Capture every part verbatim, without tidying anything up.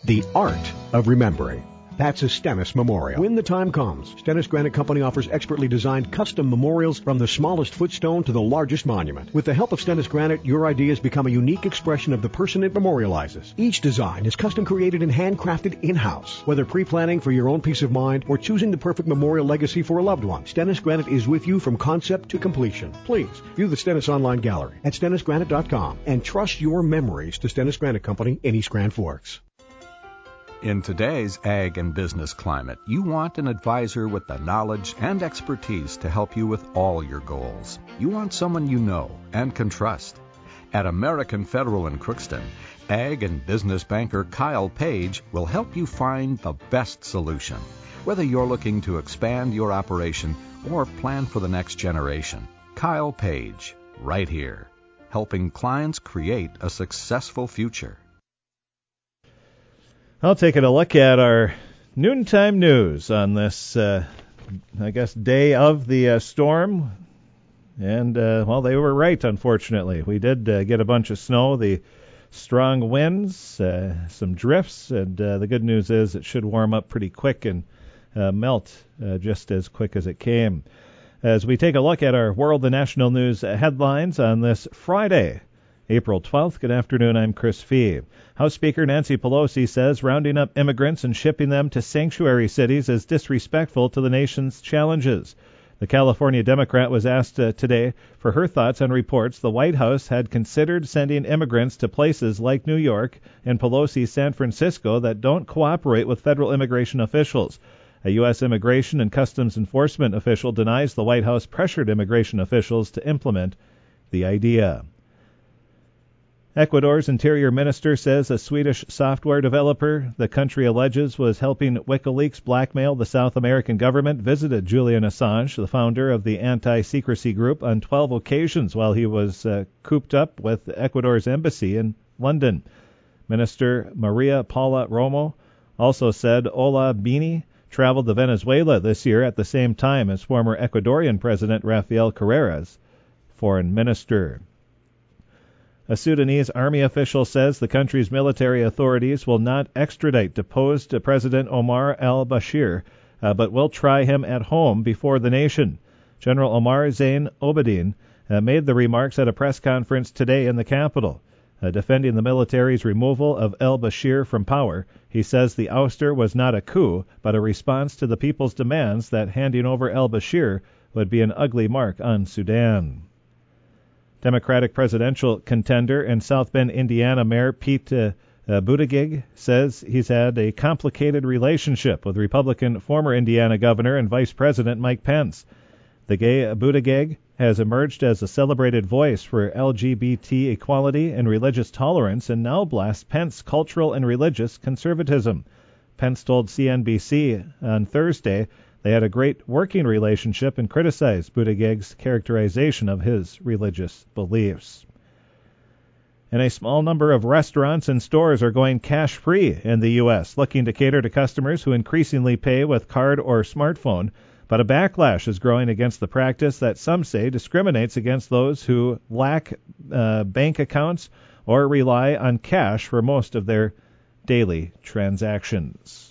The art of remembering. That's a Stennis Memorial. When the time comes, Stennis Granite Company offers expertly designed custom memorials from the smallest footstone to the largest monument. With the help of Stennis Granite, your ideas become a unique expression of the person it memorializes. Each design is custom created and handcrafted in-house. Whether pre-planning for your own peace of mind or choosing the perfect memorial legacy for a loved one, Stennis Granite is with you from concept to completion. Please view the Stennis online gallery at stennis granite dot com and trust your memories to Stennis Granite Company in East Grand Forks. In today's ag and business climate, you want an advisor with the knowledge and expertise to help you with all your goals. You want someone you know and can trust. At American Federal in Crookston, ag and business banker Kyle Page will help you find the best solution, whether you're looking to expand your operation or plan for the next generation. Kyle Page, right here, helping clients create a successful future. I'll take a look at our noontime news on this, uh, I guess, day of the uh, storm. And, uh, well, they were right, unfortunately. We did uh, get a bunch of snow, the strong winds, uh, some drifts, and uh, the good news is it should warm up pretty quick and uh, melt uh, just as quick as it came. As we take a look at our world and national news headlines on this Friday, April twelfth. Good afternoon, I'm Chris Fee. House Speaker Nancy Pelosi says rounding up immigrants and shipping them to sanctuary cities is disrespectful to the nation's challenges. The California Democrat was asked uh, today for her thoughts on reports the White House had considered sending immigrants to places like New York and Pelosi's San Francisco that don't cooperate with federal immigration officials. A U S Immigration and Customs Enforcement official denies the White House pressured immigration officials to implement the idea. Ecuador's interior minister says a Swedish software developer the country alleges was helping WikiLeaks blackmail the South American government visited Julian Assange, the founder of the anti-secrecy group, on twelve occasions while he was uh, cooped up with Ecuador's embassy in London. Minister Maria Paula Romo also said Ola Bini traveled to Venezuela this year at the same time as former Ecuadorian President Rafael Carreras, foreign minister. A Sudanese army official says the country's military authorities will not extradite deposed President Omar al-Bashir, uh, but will try him at home before the nation. General Omar Zain Obedin uh, made the remarks at a press conference today in the capital. Uh, defending the military's removal of al-Bashir from power, he says the ouster was not a coup, but a response to the people's demands that handing over al-Bashir would be an ugly mark on Sudan. Democratic presidential contender and South Bend, Indiana Mayor Pete uh, uh, Buttigieg says he's had a complicated relationship with Republican former Indiana Governor and Vice President Mike Pence. The gay Buttigieg has emerged as a celebrated voice for L G B T equality and religious tolerance and now blasts Pence's cultural and religious conservatism. Pence told C N B C on Thursday they had a great working relationship and criticized Buttigieg's characterization of his religious beliefs. And a small number of restaurants and stores are going cash-free in the U S, looking to cater to customers who increasingly pay with card or smartphone. But a backlash is growing against the practice that some say discriminates against those who lack uh, bank accounts or rely on cash for most of their daily transactions.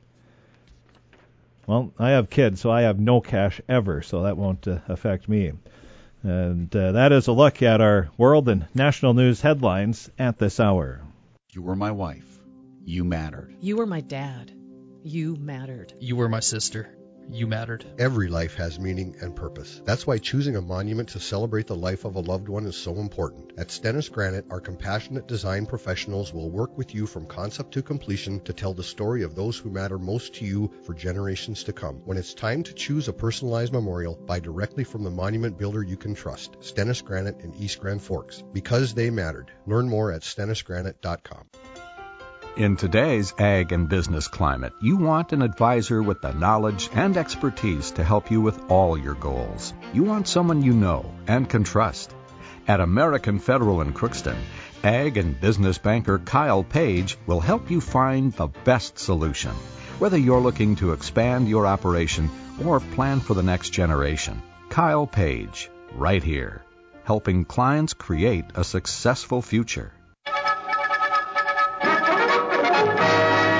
Well, I have kids, so I have no cash ever, so that won't uh, affect me. And uh, that is a look at our world and national news headlines at this hour. You were my wife. You mattered. You were my dad. You mattered. You were my sister. You mattered. Every life has meaning and purpose. That's why choosing a monument to celebrate the life of a loved one is so important. At Stennis Granite, our compassionate design professionals will work with you from concept to completion to tell the story of those who matter most to you for generations to come. When it's time to choose a personalized memorial, buy directly from the monument builder you can trust, Stennis Granite in East Grand Forks. Because they mattered. Learn more at stennis granite dot com. In today's ag and business climate, you want an advisor with the knowledge and expertise to help you with all your goals. You want someone you know and can trust. At American Federal in Crookston, ag and business banker Kyle Page will help you find the best solution, whether you're looking to expand your operation or plan for the next generation. Kyle Page, right here, helping clients create a successful future.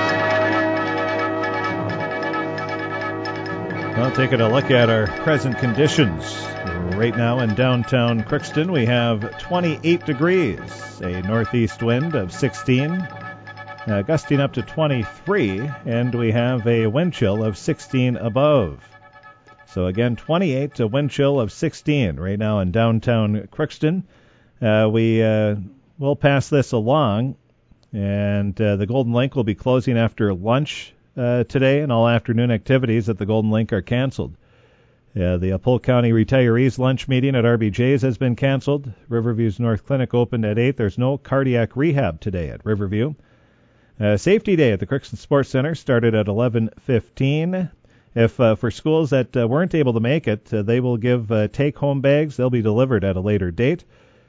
Well, taking a look at our present conditions. Right now in downtown Crookston, we have twenty-eight degrees, a northeast wind of sixteen, uh, gusting up to twenty-three, and we have a wind chill of sixteen above. So again, twenty-eight, a wind chill of sixteen right now in downtown Crookston. Uh, we uh, will pass this along, and uh, the Golden Link will be closing after lunch uh, today, and all afternoon activities at the Golden Link are canceled. Uh, the Polk County Retirees Lunch Meeting at R B J's has been canceled. Riverview's North Clinic opened at eight. There's no cardiac rehab today at Riverview. Uh, Safety Day at the Crookston Sports Center started at eleven fifteen. If uh, for schools that uh, weren't able to make it, uh, they will give uh, take-home bags. They'll be delivered at a later date.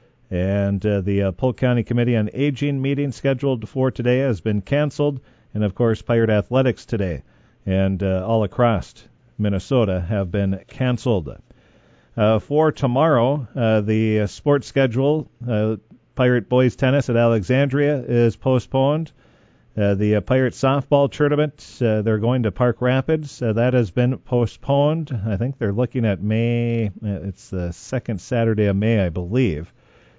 And uh, the uh, Polk County Committee on Aging meeting scheduled for today has been canceled. And, of course, Pirate Athletics today and uh, all across Minnesota have been canceled. Uh, for tomorrow, uh, the uh, sports schedule, uh, Pirate Boys Tennis at Alexandria is postponed. Uh, the uh, Pirate Softball Tournament, uh, they're going to Park Rapids. Uh, that has been postponed. I think they're looking at May, uh, it's the second Saturday of May, I believe,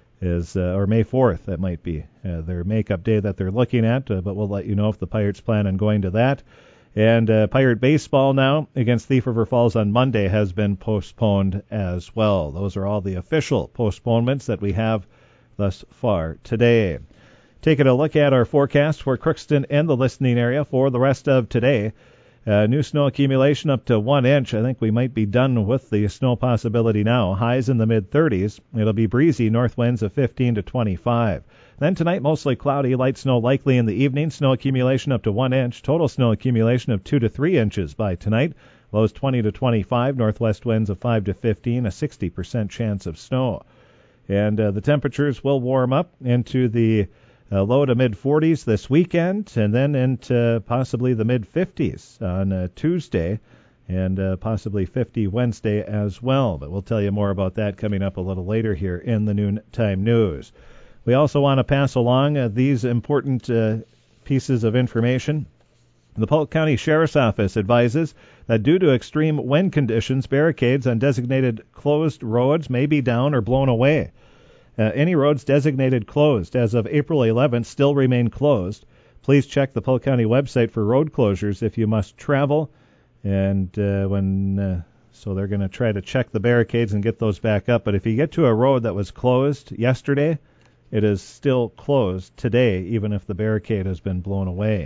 is uh, or May fourth, that might be uh, their makeup day that they're looking at, uh, but we'll let you know if the Pirates plan on going to that. And uh, Pirate Baseball now against Thief River Falls on Monday has been postponed as well. Those are all the official postponements that we have thus far today. Taking a look at our forecast for Crookston and the listening area for the rest of today. Uh, new snow accumulation up to one inch. I think we might be done with the snow possibility now. Highs in the mid-thirties. It'll be breezy, north winds of fifteen to twenty-five. Then tonight, mostly cloudy, light snow likely in the evening. Snow accumulation up to one inch. Total snow accumulation of two to three inches by tonight. Lows twenty to twenty-five. Northwest winds of five to fifteen. A sixty percent chance of snow. And uh, the temperatures will warm up into the Uh, low to mid-forties this weekend, and then into possibly the mid-fifties on uh, Tuesday, and uh, possibly fifty Wednesday as well. But we'll tell you more about that coming up a little later here in the noontime news. We also want to pass along uh, these important uh, pieces of information. The Polk County Sheriff's Office advises that due to extreme wind conditions, barricades on designated closed roads may be down or blown away. Uh, any roads designated closed as of April eleventh still remain closed. Please check the Polk County website for road closures if you must travel. And uh, when uh, so they're going to try to check the barricades and get those back up. But if you get to a road that was closed yesterday, it is still closed today, even if the barricade has been blown away.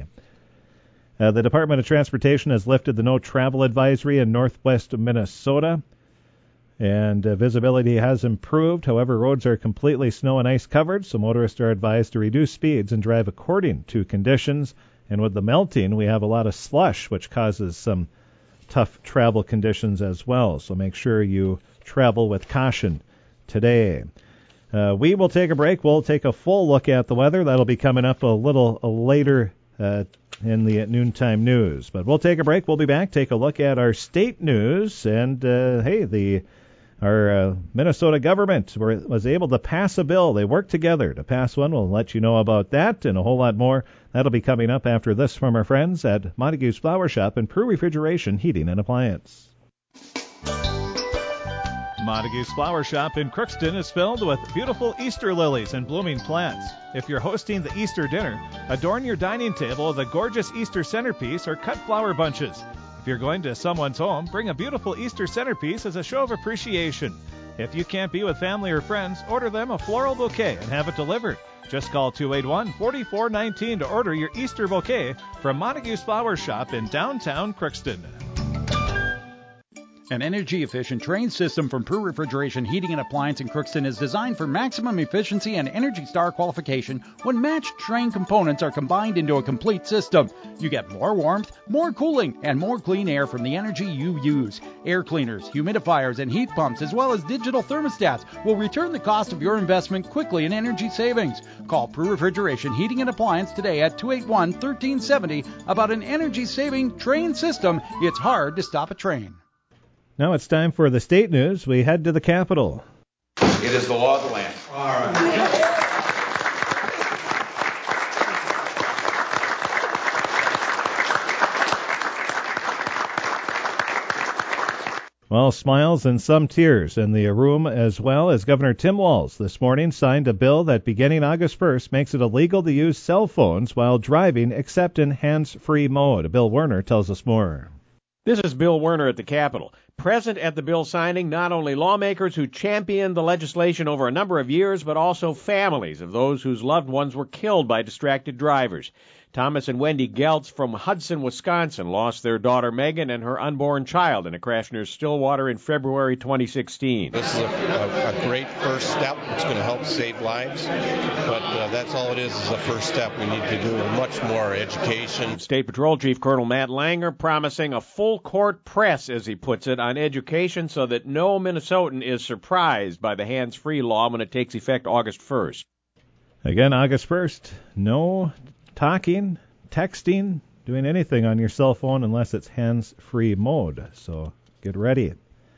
Uh, the Department of Transportation has lifted the no travel advisory in northwest Minnesota. And uh, visibility has improved. However, roads are completely snow and ice covered, so motorists are advised to reduce speeds and drive according to conditions. And with the melting, we have a lot of slush, which causes some tough travel conditions as well. So make sure you travel with caution today. Uh, we will take a break. We'll take a full look at the weather. That'll be coming up a little later uh, in the noontime news. But we'll take a break. We'll be back. Take a look at our state news. And, uh, hey, the... Our uh, Minnesota government were, was able to pass a bill. They worked together to pass one. We'll let you know about that and a whole lot more. That'll be coming up after this from our friends at Montague's Flower Shop and Prue Refrigeration Heating and Appliance. Montague's Flower Shop in Crookston is filled with beautiful Easter lilies and blooming plants. If you're hosting the Easter dinner, adorn your dining table with a gorgeous Easter centerpiece or cut flower bunches. If you're going to someone's home, bring a beautiful Easter centerpiece as a show of appreciation. If you can't be with family or friends, order them a floral bouquet and have it delivered. Just call two eight one, four four one nine to order your Easter bouquet from Montague's Flower Shop in downtown Crookston. An energy-efficient Trane system from Prue Refrigeration Heating and Appliance in Crookston is designed for maximum efficiency and Energy Star qualification when matched Trane components are combined into a complete system. You get more warmth, more cooling, and more clean air from the energy you use. Air cleaners, humidifiers, and heat pumps, as well as digital thermostats, will return the cost of your investment quickly in energy savings. Call Prue Refrigeration Heating and Appliance today at two eight one, one three seven zero about an energy-saving Trane system. It's hard to stop a Trane. Now it's time for the state news. We head to the Capitol. It is the law of the land. All right. Well, smiles and some tears in the room as well as Governor Tim Walz this morning signed a bill that beginning August first makes it illegal to use cell phones while driving except in hands-free mode. Bill Werner tells us more. This is Bill Werner at the Capitol. Present at the bill signing, not only lawmakers who championed the legislation over a number of years, but also families of those whose loved ones were killed by distracted drivers. Thomas and Wendy Geltz from Hudson, Wisconsin, lost their daughter Megan and her unborn child in a crash near Stillwater in February twenty sixteen. This is a, a, a great first step. It's going to help save lives, but uh, that's all it is, is the first step. We need to do much more education. State Patrol Chief Colonel Matt Langer promising a full-court press, as he puts it, on education so that no Minnesotan is surprised by the hands-free law when it takes effect August first. Again, August first, no talking, texting, doing anything on your cell phone unless it's hands-free mode. So get ready.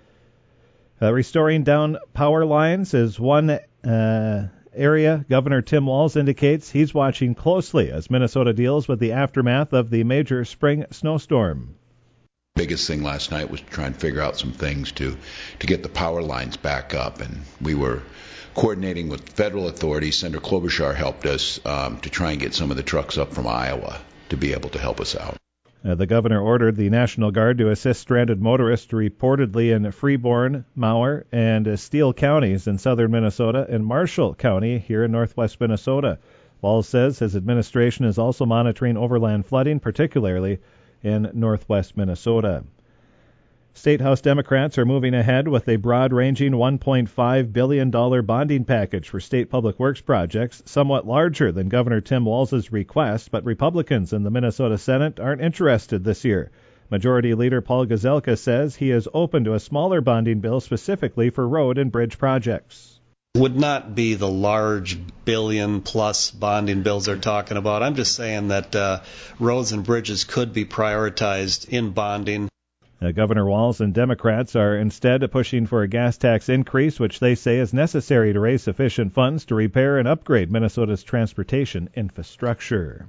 Uh, restoring down power lines is one uh, area Governor Tim Walz indicates he's watching closely as Minnesota deals with the aftermath of the major spring snowstorm. Biggest thing last night was to try and figure out some things to, to get the power lines back up, and we were coordinating with federal authorities. Senator Klobuchar helped us um, to try and get some of the trucks up from Iowa to be able to help us out. Uh, the governor ordered the National Guard to assist stranded motorists reportedly in Freeborn, Mauer, and uh, Steele counties in southern Minnesota and Marshall County here in northwest Minnesota. Walz says his administration is also monitoring overland flooding, particularly in northwest Minnesota. State House Democrats are moving ahead with a broad-ranging one point five billion dollars bonding package for state public works projects, somewhat larger than Governor Tim Walz's request, but Republicans in the Minnesota Senate aren't interested this year. Majority Leader Paul Gazelka says he is open to a smaller bonding bill specifically for road and bridge projects. Would not be the large billion-plus bonding bills they're talking about. I'm just saying that uh, roads and bridges could be prioritized in bonding. Uh, Governor Walz and Democrats are instead pushing for a gas tax increase, which they say is necessary to raise sufficient funds to repair and upgrade Minnesota's transportation infrastructure.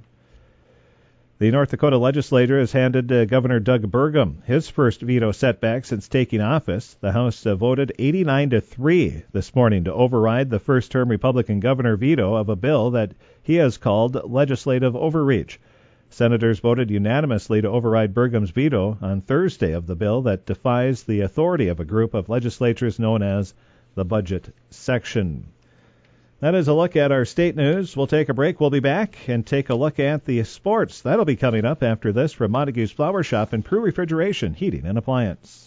The North Dakota legislature has handed uh, Governor Doug Burgum his first veto setback since taking office. The House uh, voted eighty-nine to three this morning to override the first-term Republican governor veto of a bill that he has called legislative overreach. Senators voted unanimously to override Burgum's veto on Thursday of the bill that defies the authority of a group of legislatures known as the Budget Section. That is a look at our state news. We'll take a break. We'll be back and take a look at the sports. That'll be coming up after this from Montague's Flower Shop and Prue Refrigeration, Heating and Appliance.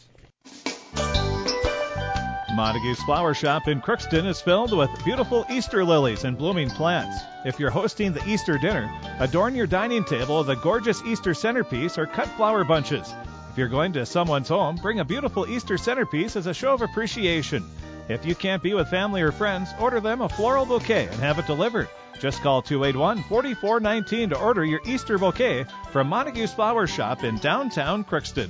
Montague's Flower Shop in Crookston is filled with beautiful Easter lilies and blooming plants. If you're hosting the Easter dinner, adorn your dining table with a gorgeous Easter centerpiece or cut flower bunches. If you're going to someone's home, bring a beautiful Easter centerpiece as a show of appreciation. If you can't be with family or friends, order them a floral bouquet and have it delivered. Just call two eight one, four four one nine to order your Easter bouquet from Montague's Flower Shop in downtown Crookston.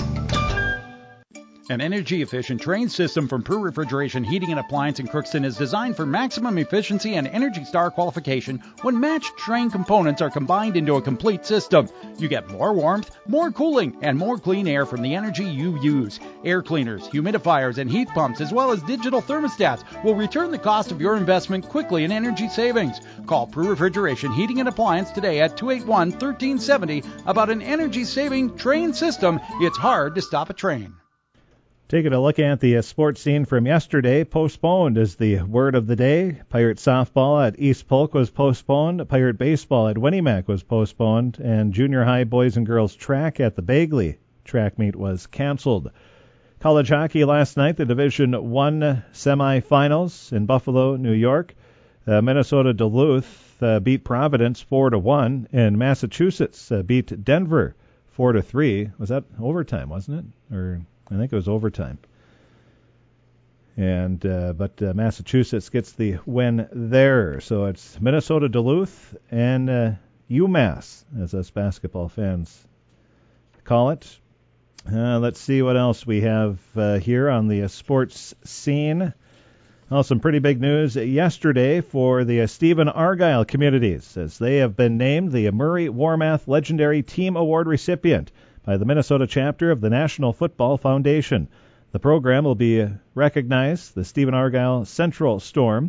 An energy-efficient Trane system from Prue Refrigeration, Heating and Appliance in Crookston is designed for maximum efficiency and Energy Star qualification when matched Trane components are combined into a complete system. You get more warmth, more cooling, and more clean air from the energy you use. Air cleaners, humidifiers, and heat pumps, as well as digital thermostats, will return the cost of your investment quickly in energy savings. Call Prue Refrigeration, Heating and Appliance today at two eight one, one three seven zero about an energy-saving Trane system. It's hard to stop a train. Taking a look at the uh, sports scene from yesterday, postponed is the word of the day. Pirate softball at East Polk was postponed. Pirate baseball at Winnimac was postponed. And junior high boys and girls track at the Bagley track meet was canceled. College hockey last night, the Division One semifinals in Buffalo, New York. Uh, Minnesota Duluth uh, beat Providence four to one, and Massachusetts uh, beat Denver four to three. Was that overtime, wasn't it? Or I think it was overtime. And uh, but uh, Massachusetts gets the win there. So it's Minnesota Duluth and uh, UMass, as us basketball fans call it. Uh, let's see what else we have uh, here on the uh, sports scene. Well, some pretty big news yesterday for the uh, Stephen Argyle communities, as they have been named the Murray Warmath Legendary Team Award recipient by the Minnesota chapter of the National Football Foundation. The program will be recognized, the Stephen Argyle Central Storm,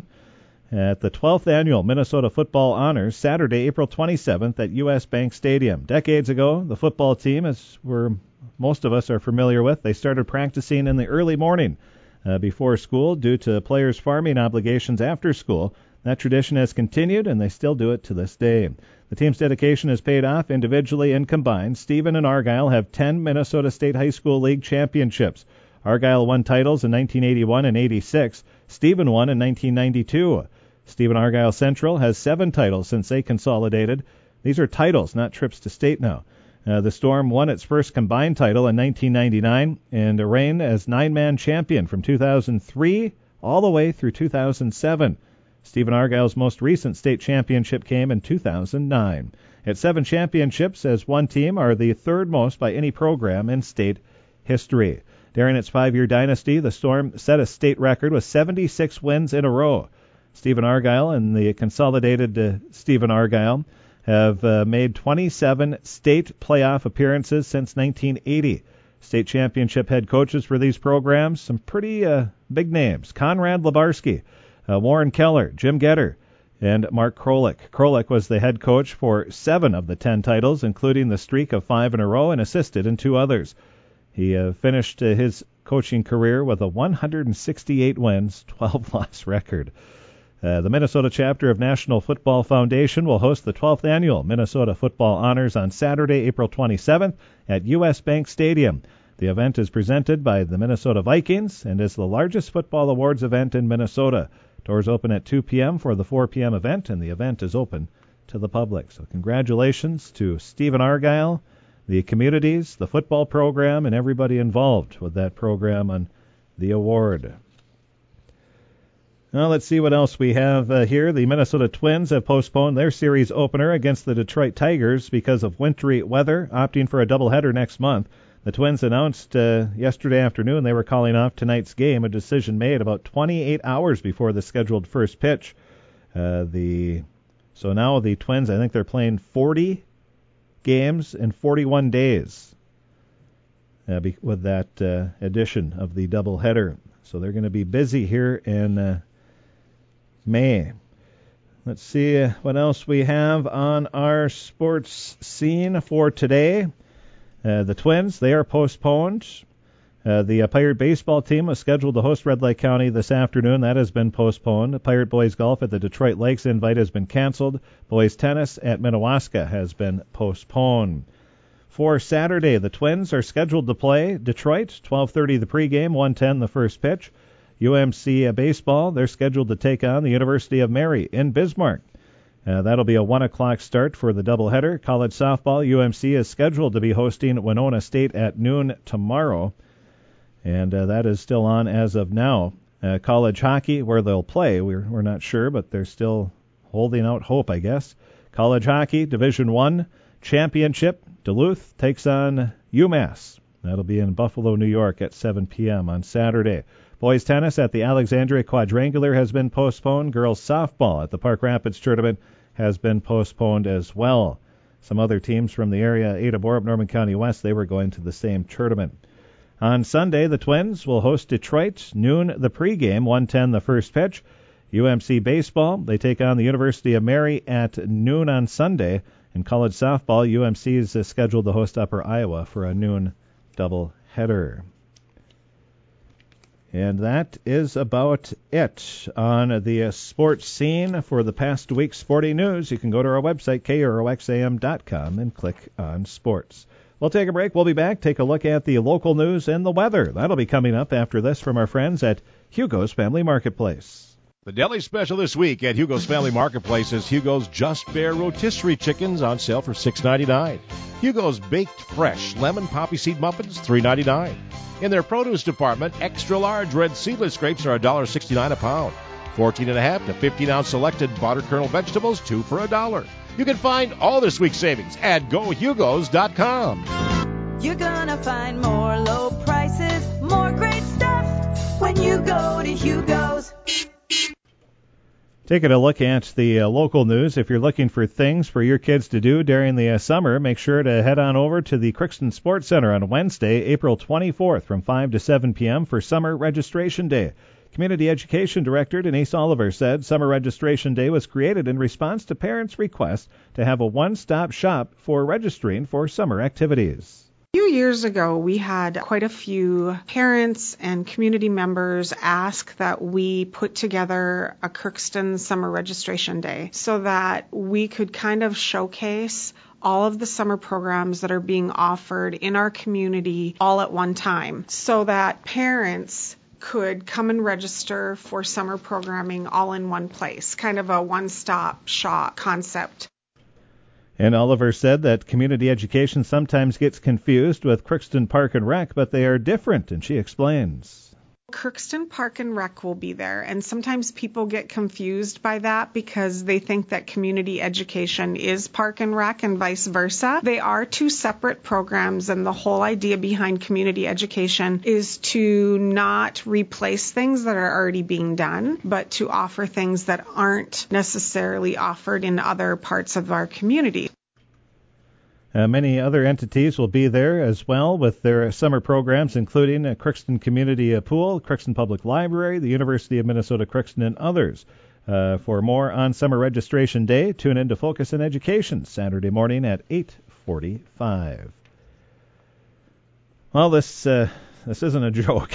at the twelfth Annual Minnesota Football Honors, Saturday, April twenty-seventh at U S Bank Stadium. Decades ago, the football team, as we're, most of us are familiar with, they started practicing in the early morning uh, before school due to players' farming obligations after school. That tradition has continued, and they still do it to this day. The team's dedication has paid off individually and combined. Stephen and Argyle have ten Minnesota State High School League championships. Argyle won titles in nineteen eighty-one and eighty-six. Stephen won in nineteen ninety-two. Stephen Argyle Central has seven titles since they consolidated. These are titles, not trips to state now. Uh, the Storm won its first combined title in nineteen ninety-nine and reigned as nine-man champion from two thousand three all the way through two thousand seven. Stephen Argyle's most recent state championship came in two thousand nine. At seven championships as one team are the third most by any program in state history. During its five-year dynasty, the Storm set a state record with seventy-six wins in a row. Stephen Argyle and the consolidated uh, Stephen Argyle have uh, made twenty-seven state playoff appearances since nineteen eighty. State championship head coaches for these programs, some pretty uh, big names. Conrad Lebarski, uh, Warren Keller, Jim Getter, and Mark Krolik. Krolik was the head coach for seven of the ten titles, including the streak of five in a row, and assisted in two others. He uh, finished uh, his coaching career with a one hundred sixty-eight wins, twelve loss record. Uh, the Minnesota chapter of National Football Foundation will host the twelfth Annual Minnesota Football Honors on Saturday, April twenty-seventh at U S Bank Stadium. The event is presented by the Minnesota Vikings and is the largest football awards event in Minnesota. Doors open at two p.m. for the four p.m. event, and the event is open to the public. So congratulations to Stephen Argyle, the communities, the football program, and everybody involved with that program on the award. Now let's see what else we have uh, here. The Minnesota Twins have postponed their series opener against the Detroit Tigers because of wintry weather, opting for a doubleheader next month. The Twins announced uh, yesterday afternoon they were calling off tonight's game, a decision made about twenty-eight hours before the scheduled first pitch. Uh, the So now the Twins, I think they're playing forty games in forty-one days uh, be, with that uh, addition of the doubleheader. So they're going to be busy here in uh, May. Let's see uh, what else we have on our sports scene for today. Uh, the Twins, they are postponed. Uh, the uh, Pirate baseball team was scheduled to host Red Lake County this afternoon. That has been postponed. Pirate boys golf at the Detroit Lakes invite has been canceled. Boys tennis at Minnewaska has been postponed. For Saturday, the Twins are scheduled to play Detroit, twelve thirty the pregame, one ten the first pitch. U M C baseball, they're scheduled to take on the University of Mary in Bismarck. Uh, that'll be a one o'clock start for the doubleheader. College softball, U M C is scheduled to be hosting Winona State at noon tomorrow, and uh, that is still on as of now. Uh, college hockey, where they'll play, we're, we're not sure, but they're still holding out hope, I guess. College hockey, Division One championship, Duluth takes on UMass. That'll be in Buffalo, New York at seven p.m. on Saturday. Boys tennis at the Alexandria Quadrangular has been postponed. Girls softball at the Park Rapids tournament has been postponed as well. Some other teams from the area, Ada Borup, Norman County West, they were going to the same tournament. On Sunday, the Twins will host Detroit, noon the pregame, one ten the first pitch. U M C baseball, they take on the University of Mary at noon on Sunday. In college softball, U M C is scheduled to host Upper Iowa for a noon doubleheader. And that is about it on the sports scene for the past week's sporting news. You can go to our website, K R O X A M dot com, and click on sports. We'll take a break. We'll be back. Take a look at the local news and the weather. That'll be coming up after this from our friends at Hugo's Family Marketplace. The deli special this week at Hugo's Family Marketplace is Hugo's Just Bare rotisserie chickens on sale for six ninety-nine. Hugo's Baked Fresh Lemon Poppy Seed Muffins, three ninety-nine. In their produce department, extra large red seedless grapes are one dollar sixty-nine a pound. fourteen and a half to fifteen ounce selected butter kernel vegetables, two for a dollar. You can find all this week's savings at go hugos dot com. You're gonna find more low prices, more great stuff when you go to Hugo's. Taking a look at the uh, local news, if you're looking for things for your kids to do during the uh, summer, make sure to head on over to the Crookston Sports Center on Wednesday, April twenty-fourth from five to seven p.m. for Summer Registration Day. Community Education Director Denise Oliver said Summer Registration Day was created in response to parents' request to have a one-stop shop for registering for summer activities. A few years ago, we had quite a few parents and community members ask that we put together a Crookston Summer Registration Day so that we could kind of showcase all of the summer programs that are being offered in our community all at one time so that parents could come and register for summer programming all in one place, kind of a one-stop shop concept. And Oliver said that community education sometimes gets confused with Crookston Park and Rec, but they are different, and she explains. Crookston Park and Rec will be there, and sometimes people get confused by that because they think that community education is Park and Rec and vice versa. They are two separate programs, and the whole idea behind community education is to not replace things that are already being done, but to offer things that aren't necessarily offered in other parts of our community. Uh, many other entities will be there as well with their summer programs, including uh, Crookston Community uh, Pool, Crookston Public Library, the University of Minnesota Crookston, and others. Uh, for more on Summer Registration Day, tune in to Focus on Education Saturday morning at eight forty-five. Well, this uh, this isn't a joke,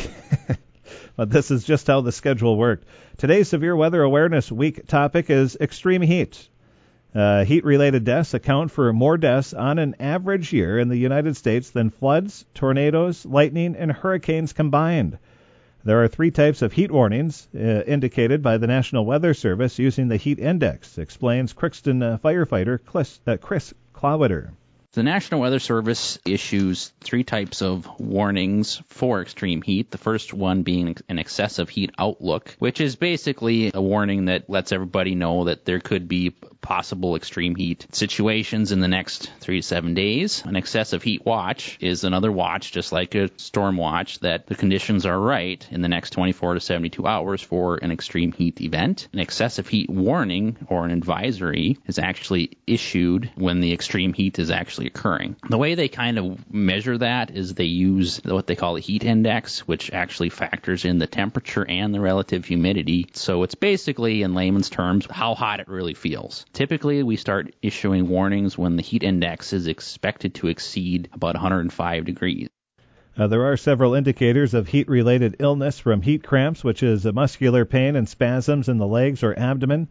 but this is just how the schedule worked. Today's Severe Weather Awareness Week topic is extreme heat. Uh, heat-related deaths account for more deaths on an average year in the United States than floods, tornadoes, lightning, and hurricanes combined. There are three types of heat warnings uh, indicated by the National Weather Service using the heat index, explains Crookston uh, firefighter Chris, uh, Chris Clowiter. The National Weather Service issues three types of warnings for extreme heat. The first one being an excessive heat outlook, which is basically a warning that lets everybody know that there could be possible extreme heat situations in the next three to seven days. An excessive heat watch is another watch, just like a storm watch, that the conditions are right in the next twenty-four to seventy-two hours for an extreme heat event. An excessive heat warning or an advisory is actually issued when the extreme heat is actually occurring. The way they kind of measure that is they use what they call the heat index, which actually factors in the temperature and the relative humidity. So it's basically, in layman's terms, how hot it really feels. Typically, we start issuing warnings when the heat index is expected to exceed about one hundred five degrees. Uh, there are several indicators of heat-related illness, from heat cramps, which is a muscular pain and spasms in the legs or abdomen,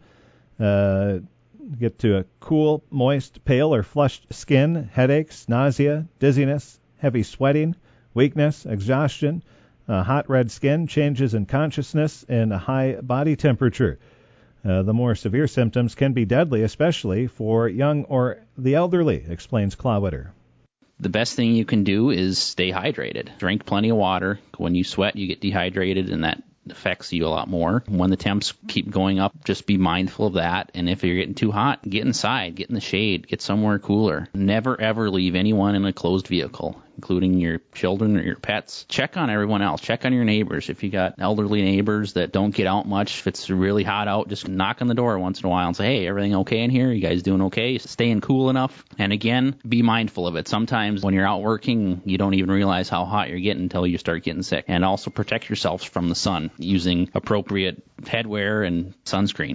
uh, get to a cool, moist, pale, or flushed skin, headaches, nausea, dizziness, heavy sweating, weakness, exhaustion, uh, hot red skin, changes in consciousness, and a high body temperature. Uh, the more severe symptoms can be deadly, especially for young or the elderly, explains Clowiter. The best thing you can do is stay hydrated. Drink plenty of water. When you sweat, you get dehydrated, and that affects you a lot more. When the temps keep going up, just be mindful of that. And if you're getting too hot, get inside, get in the shade, get somewhere cooler. Never, ever leave anyone in a closed vehicle, including your children or your pets. Check on everyone else. Check on your neighbors. If you got elderly neighbors that don't get out much, if it's really hot out, just knock on the door once in a while and say, hey, everything okay in here? You guys doing okay? Staying cool enough? And again, be mindful of it. Sometimes when you're out working, you don't even realize how hot you're getting until you start getting sick. And also protect yourselves from the sun using appropriate headwear and sunscreen.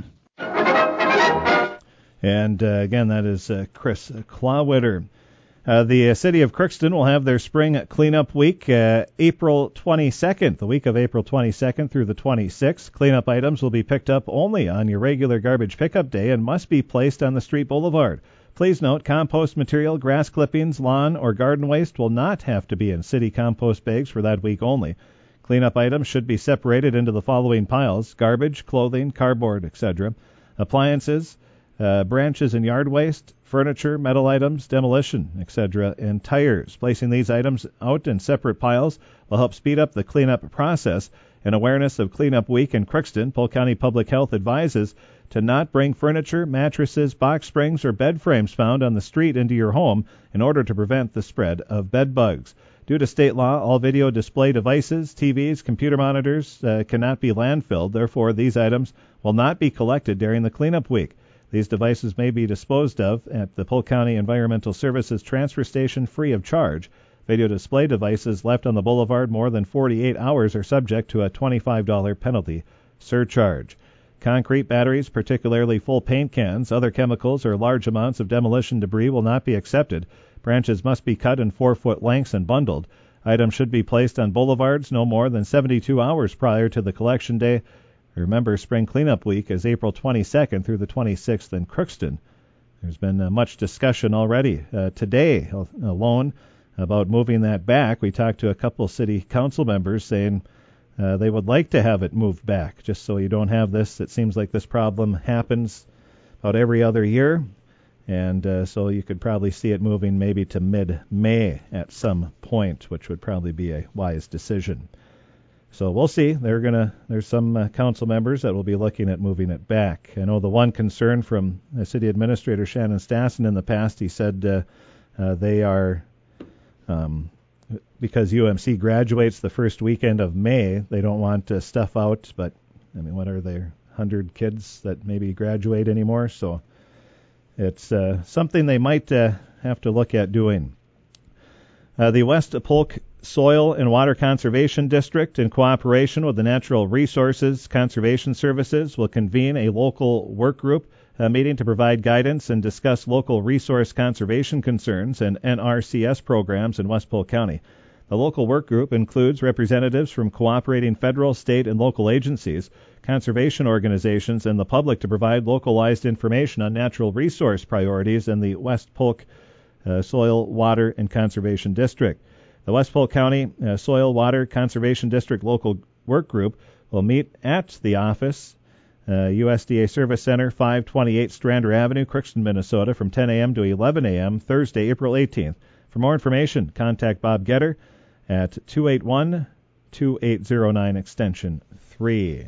And uh, again, that is uh, Chris Clowiter. Uh, the uh, city of Crookston will have their spring cleanup week uh, April twenty-second, the week of April twenty-second through the twenty-sixth. Cleanup items will be picked up only on your regular garbage pickup day and must be placed on the street boulevard. Please note, compost material, grass clippings, lawn, or garden waste will not have to be in city compost bags for that week only. Cleanup items should be separated into the following piles: garbage, clothing, cardboard, et cetera, appliances, uh, branches and yard waste, furniture, metal items, demolition, et cetera, and tires. Placing these items out in separate piles will help speed up the cleanup process. In awareness of Cleanup Week in Crookston, Polk County Public Health advises to not bring furniture, mattresses, box springs, or bed frames found on the street into your home in order to prevent the spread of bed bugs. Due to state law, all video display devices, T Vs, computer monitors uh, cannot be landfilled. Therefore, these items will not be collected during the cleanup week. These devices may be disposed of at the Polk County Environmental Services transfer station free of charge. Video display devices left on the boulevard more than forty-eight hours are subject to a twenty-five dollars penalty surcharge. Concrete batteries, particularly full paint cans, other chemicals, or large amounts of demolition debris will not be accepted. Branches must be cut in four-foot lengths and bundled. Items should be placed on boulevards no more than seventy-two hours prior to the collection day. Remember, Spring Cleanup Week is April twenty-second through the twenty-sixth in Crookston. There's been uh, much discussion already uh, today alone about moving that back. We talked to a couple city council members saying uh, they would like to have it moved back, just so you don't have this. It seems like this problem happens about every other year. And uh, so you could probably see it moving maybe to mid-May at some point, which would probably be a wise decision. So we'll see. They're gonna. There's some uh, council members that will be looking at moving it back. I know the one concern from the city administrator Shannon Stassen in the past, he said uh, uh, they are, um, because U M C graduates the first weekend of May, they don't want uh, stuff out. But, I mean, what are there, one hundred kids that maybe graduate anymore? So it's uh, something they might uh, have to look at doing. Uh, the West Polk Soil and Water Conservation District, in cooperation with the Natural Resources Conservation Services, will convene a local work group uh, meeting to provide guidance and discuss local resource conservation concerns and N R C S programs in West Polk County. The local work group includes representatives from cooperating federal, state, and local agencies, conservation organizations, and the public to provide localized information on natural resource priorities in the West Polk uh, Soil, Water, and Conservation District. The West Polk County uh, Soil, Water, Conservation District local work group will meet at the office, uh, U S D A Service Center, five twenty-eight Strander Avenue, Crookston, Minnesota, from ten a.m. to eleven a.m. Thursday, April eighteenth. For more information, contact Bob Getter at two eight one, two eight zero nine, extension three.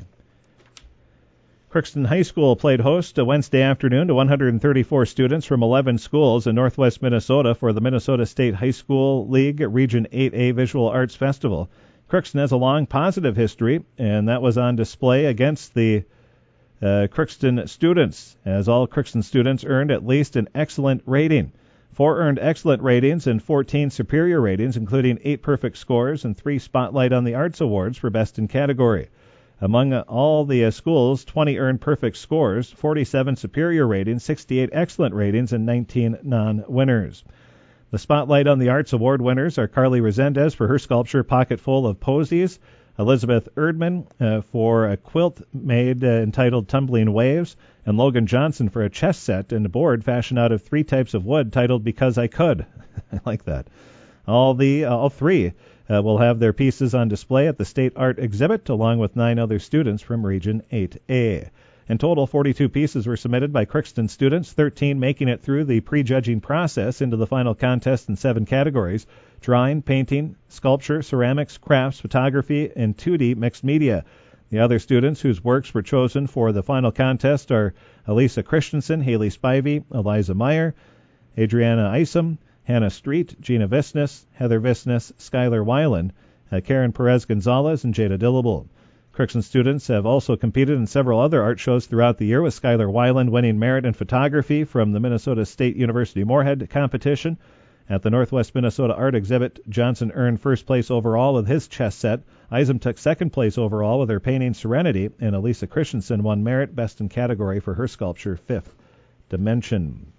Crookston High School played host a Wednesday afternoon to one hundred thirty-four students from eleven schools in northwest Minnesota for the Minnesota State High School League Region eight A Visual Arts Festival. Crookston has a long positive history, and that was on display against the uh, Crookston students, as all Crookston students earned at least an excellent rating. Four earned excellent ratings and fourteen superior ratings, including eight perfect scores and three Spotlight on the Arts Awards for Best in Category. Among all the uh, schools, twenty earned perfect scores, forty-seven superior ratings, sixty-eight excellent ratings, and nineteen non-winners. The Spotlight on the Arts Award winners are Carly Resendez for her sculpture Pocket Full of Posies, Elizabeth Erdman uh, for a quilt made uh, entitled Tumbling Waves, and Logan Johnson for a chess set and a board fashioned out of three types of wood titled Because I Could. I like that. All the uh, all three uh, will have their pieces on display at the State Art Exhibit, along with nine other students from Region eight A. In total, forty-two pieces were submitted by Crookston students, thirteen making it through the prejudging process into the final contest in seven categories: drawing, painting, sculpture, ceramics, crafts, photography, and two D mixed media. The other students whose works were chosen for the final contest are Elisa Christensen, Haley Spivey, Eliza Meyer, Adriana Isom, Hannah Street, Gina Visness, Heather Visness, Skylar Weiland, uh, Karen Perez-Gonzalez, and Jada Dillable. Crookston students have also competed in several other art shows throughout the year, with Skylar Weiland winning merit in photography from the Minnesota State University Moorhead competition. At the Northwest Minnesota Art Exhibit, Johnson earned first place overall with his chess set. Isom took second place overall with her painting Serenity, and Elisa Christensen won merit best in category for her sculpture Fifth Dimension.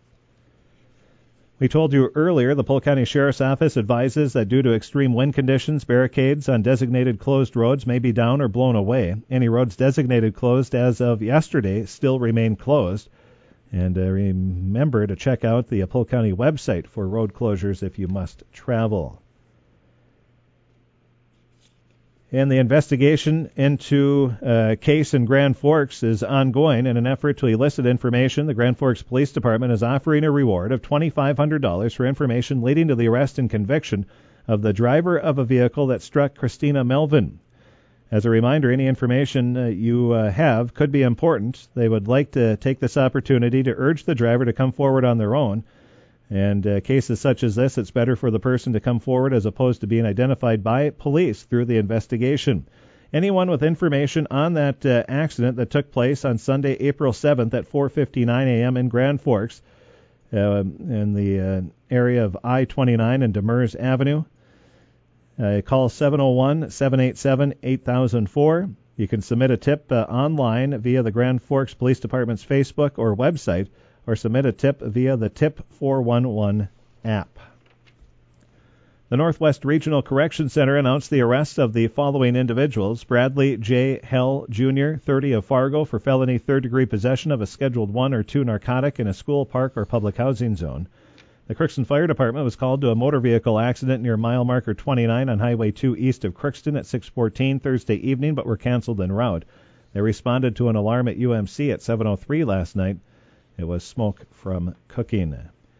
We told you earlier the Polk County Sheriff's Office advises that due to extreme wind conditions, barricades on designated closed roads may be down or blown away. Any roads designated closed as of yesterday still remain closed. And uh, remember to check out the Polk County website for road closures if you must travel. And the investigation into a case in Grand Forks is ongoing. In an effort to elicit information, the Grand Forks Police Department is offering a reward of twenty-five hundred dollars for information leading to the arrest and conviction of the driver of a vehicle that struck Christina Melvin. As a reminder, any information uh, you uh, have could be important. They would like to take this opportunity to urge the driver to come forward on their own. And uh, cases such as this, it's better for the person to come forward as opposed to being identified by police through the investigation. Anyone with information on that uh, accident that took place on Sunday, April seventh at four fifty-nine a.m. in Grand Forks, uh, in the uh, area of I twenty-nine and Demers Avenue, uh, call seven oh one, seven eight seven, eight thousand four. You can submit a tip uh, online via the Grand Forks Police Department's Facebook or website, or submit a tip via the Tip four one one app. The Northwest Regional Correction Center announced the arrest of the following individuals: Bradley J. Hell, Junior, thirty, of Fargo, for felony third-degree possession of a Scheduled one or two narcotic in a school, park, or public housing zone. The Crookston Fire Department was called to a motor vehicle accident near mile marker twenty-nine on Highway two east of Crookston at six fourteen Thursday evening, but were canceled en route. They responded to an alarm at U M C at seven oh three last night. It was smoke from cooking.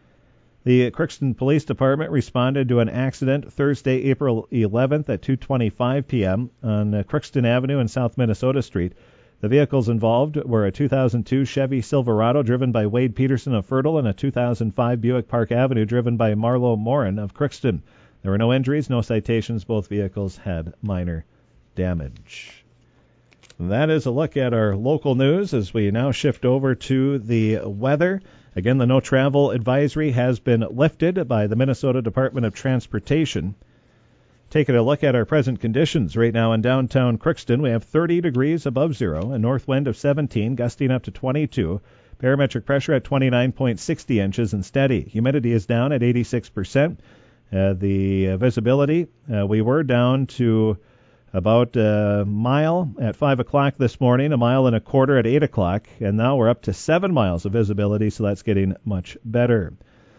The Crookston Police Department responded to an accident Thursday, April eleventh at two twenty-five p.m. on Crookston Avenue and South Minnesota Street. The vehicles involved were a two thousand two Chevy Silverado driven by Wade Peterson of Fertile and a two thousand five Buick Park Avenue driven by Marlo Morin of Crookston. There were no injuries, no citations. Both vehicles had minor damage. That is a look at our local news as we now shift over to the weather. Again, the no travel advisory has been lifted by the Minnesota Department of Transportation. Taking a look at our present conditions right now in downtown Crookston, we have thirty degrees above zero, a north wind of seventeen, gusting up to twenty-two, barometric pressure at twenty-nine point six zero inches and steady. Humidity is down at eighty-six percent. Uh, the uh, visibility, uh, we were down to about a mile at five o'clock this morning, a mile and a quarter at eight o'clock, and now we're up to seven miles of visibility, so that's getting much better.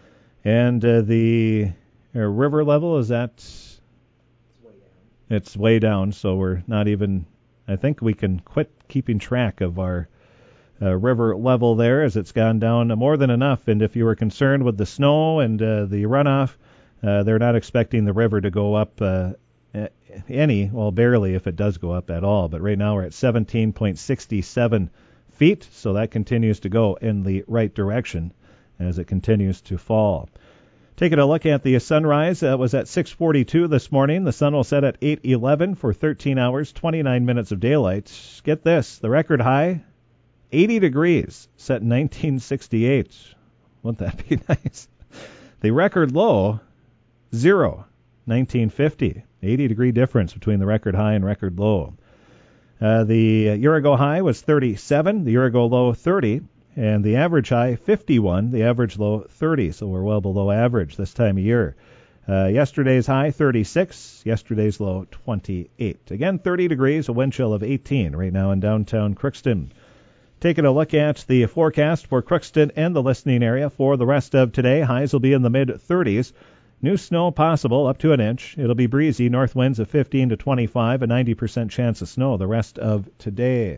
And uh, the uh, river level, is that? It's way down. It's way down, so we're not even, I think we can quit keeping track of our uh, river level there, as it's gone down more than enough. And if you were concerned with the snow and uh, the runoff, uh, they're not expecting the river to go up uh, any, well, barely, if it does go up at all. But right now we're at seventeen point six seven feet, so that continues to go in the right direction as it continues to fall. Taking a look at the sunrise, it was at six forty-two this morning. The sun will set at eight eleven for thirteen hours, twenty-nine minutes of daylight. Get this, the record high, eighty degrees, set in nineteen sixty-eight. Wouldn't that be nice? The record low, zero, nineteen fifty. eighty degree difference between the record high and record low. Uh, the year ago high was thirty-seven, the year ago low thirty, and the average high fifty-one, the average low thirty, so we're well below average this time of year. Uh, yesterday's high thirty-six, yesterday's low twenty-eight. Again, thirty degrees, a wind chill of eighteen right now in downtown Crookston. Taking a look at the forecast for Crookston and the listening area for the rest of today. Highs will be in the mid thirties. New snow possible up to an inch. It'll be breezy, north winds of fifteen to twenty-five, a ninety percent chance of snow the rest of today.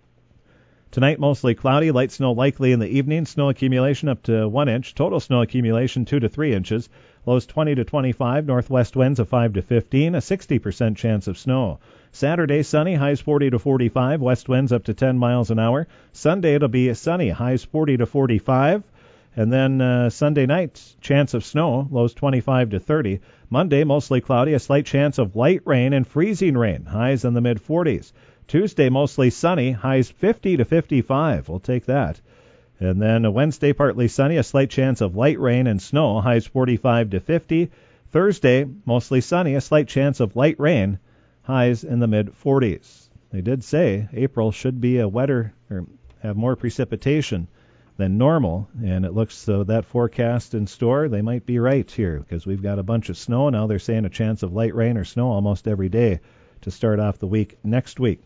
Tonight, mostly cloudy, light snow likely in the evening. Snow accumulation up to one inch. Total snow accumulation two to three inches. Lows twenty to twenty-five, northwest winds of five to fifteen, a sixty percent chance of snow. Saturday, sunny, highs forty to forty-five, west winds up to ten miles an hour. Sunday, it'll be sunny, highs forty to forty-five. And then uh, Sunday night, chance of snow, lows twenty-five to thirty. Monday, mostly cloudy, a slight chance of light rain and freezing rain, highs in the mid forties. Tuesday, mostly sunny, highs fifty to fifty-five. We'll take that. And then Wednesday, partly sunny, a slight chance of light rain and snow, highs forty-five to fifty. Thursday, mostly sunny, a slight chance of light rain, highs in the mid forties. They did say April should be a wetter, or have more precipitation than normal, and it looks so that forecast in store, they might be right here, because we've got a bunch of snow. Now they're saying a chance of light rain or snow almost every day to start off the week next week.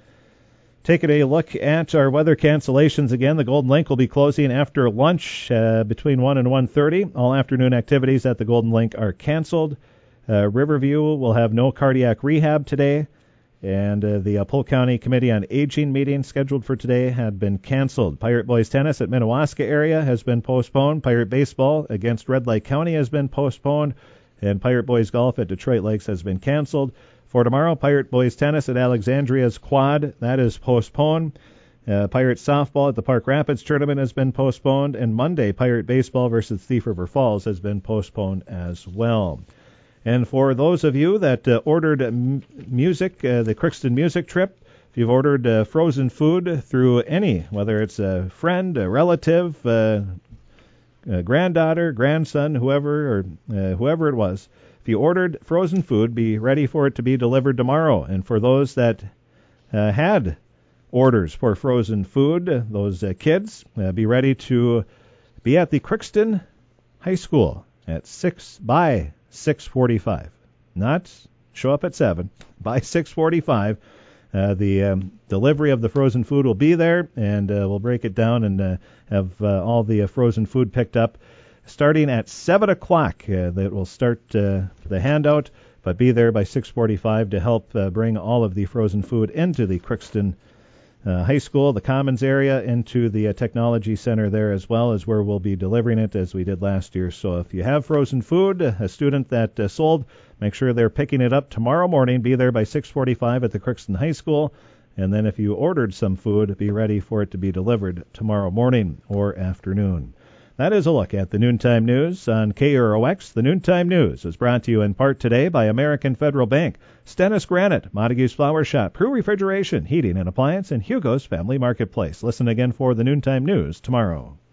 Taking a look at our weather cancellations again, the Golden Link will be closing after lunch uh, between one and one thirty. All afternoon activities at the Golden Link are canceled. Uh, Riverview will have no cardiac rehab today. And uh, the uh, Polk County Committee on Aging meeting scheduled for today had been canceled. Pirate Boys tennis at Minnewaska area has been postponed. Pirate baseball against Red Lake County has been postponed. And Pirate Boys golf at Detroit Lakes has been canceled. For tomorrow, Pirate Boys tennis at Alexandria's Quad, that is postponed. Uh, Pirate softball at the Park Rapids tournament has been postponed, and Monday Pirate baseball versus Thief River Falls has been postponed as well. And for those of you that uh, ordered m- music, uh, the Crookston music trip, if you've ordered uh, frozen food through any, whether it's a friend, a relative, uh, a granddaughter, grandson, whoever, or uh, whoever it was, if you ordered frozen food, be ready for it to be delivered tomorrow. And for those that uh, had orders for frozen food, those uh, kids, uh, be ready to be at the Crookston High School at six by six forty-five. Not show up at seven, by six forty-five. Uh, the um, delivery of the frozen food will be there, and uh, we'll break it down and uh, have uh, all the uh, frozen food picked up starting at seven o'clock. Uh, that will start uh, the handout, but be there by six forty-five to help uh, bring all of the frozen food into the Crookston Uh, high school, the Commons area, into the uh, Technology Center there as well, is where we'll be delivering it as we did last year. So if you have frozen food, a student that uh, sold, make sure they're picking it up tomorrow morning. Be there by six forty-five at the Crookston High School. And then if you ordered some food, be ready for it to be delivered tomorrow morning or afternoon. That is a look at the Noontime News on K R O X. The Noontime News is brought to you in part today by American Federal Bank, Stennis Granite, Montague's Flower Shop, Prue Refrigeration, Heating and Appliance, and Hugo's Family Marketplace. Listen again for the Noontime News tomorrow.